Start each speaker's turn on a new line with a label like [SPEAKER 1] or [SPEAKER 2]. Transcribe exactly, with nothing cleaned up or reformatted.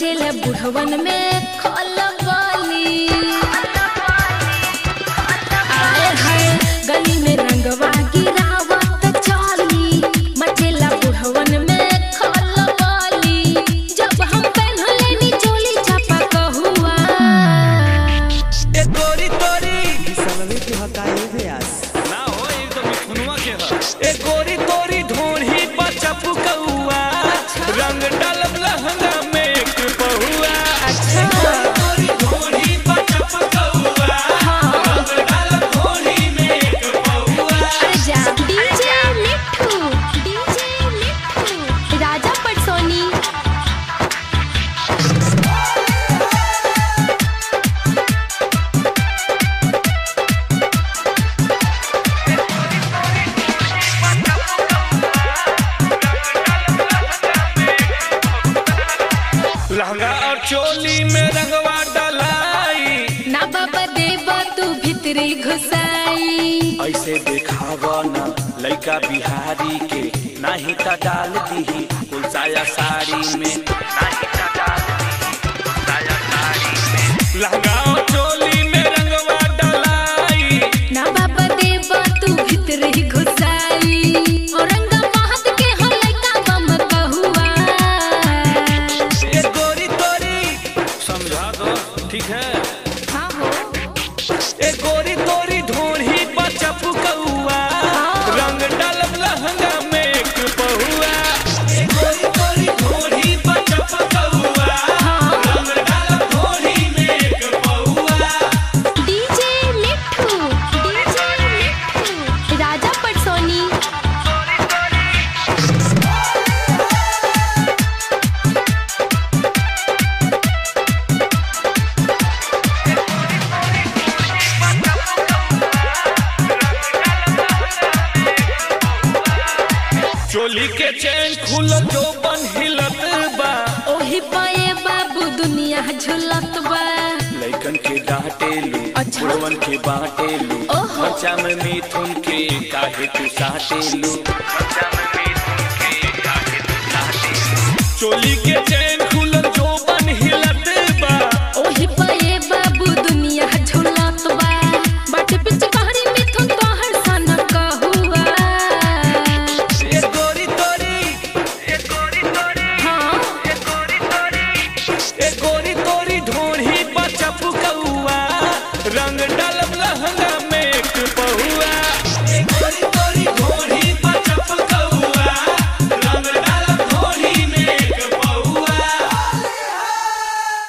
[SPEAKER 1] मचेला बुढ़वन में खलबली। आए हाय गली में रंगवा गिरावत चली, मचेला बुढ़वन में खलबली। जब हम पहनले नी चोली छापा कहुआ
[SPEAKER 2] ए गोरी तोरी
[SPEAKER 3] समझ के हकाई व्यास
[SPEAKER 2] ना हो एकदम मिथुनवा के ह। ए गोरी तोरी ढोढ़ी बचप कौआ, रंग डालब लहंगा में एक पहुआ।
[SPEAKER 1] अच्छा
[SPEAKER 2] गोरी ढोढ़ी बचप कौआ, रंग डालब ढोढ़ी में एक पहुआ।
[SPEAKER 1] अरे जा डीजे मिठू, डीजे मिठू राजा पटसोनी।
[SPEAKER 2] लहंगा और चोली में रंगवा डलाई,
[SPEAKER 1] ना बाबा देवा तू भितरी घुसाई।
[SPEAKER 2] ऐसे देखावा ना लइका बिहारी के, नाही ता डाल दीही कुल साया साड़ी में, नाही ता डाल दीही साया साड़ी में। लहंगा और चोली में रंगवा डलाई,
[SPEAKER 1] ना बाबा देवा तू भितरी घुसाई। और रंगा महत के हो लइका बम कहुआ।
[SPEAKER 2] ए गोरी तोरी समझा दो ठीक है।
[SPEAKER 1] हाँ हो
[SPEAKER 2] ए गोरी तोरी ढोढ़ी बचप कौआ, रंग डालब लहंगा में एक पहुआ। ए गोरी तोरी ढोढ़ी बचप कौआ, रंग डालब ढोढ़ी में एक पहुआ।
[SPEAKER 1] डीजे मिठू, डीजे मिठू राजा पटसोनी।
[SPEAKER 2] चोली के चैन खुलल जो बन हिलत बा,
[SPEAKER 1] ओही पाए बाबू दुनिया झुलत बा।
[SPEAKER 2] लइकन के डांटेलू
[SPEAKER 1] अच्छा।
[SPEAKER 2] बुढ़वन के बांटेलू,
[SPEAKER 1] ओहो।
[SPEAKER 2] बच्चा में मिथुन के काहे तू साटेलू, बच्चा में मिथुन के काहे तू साटेलू। चोली के चैन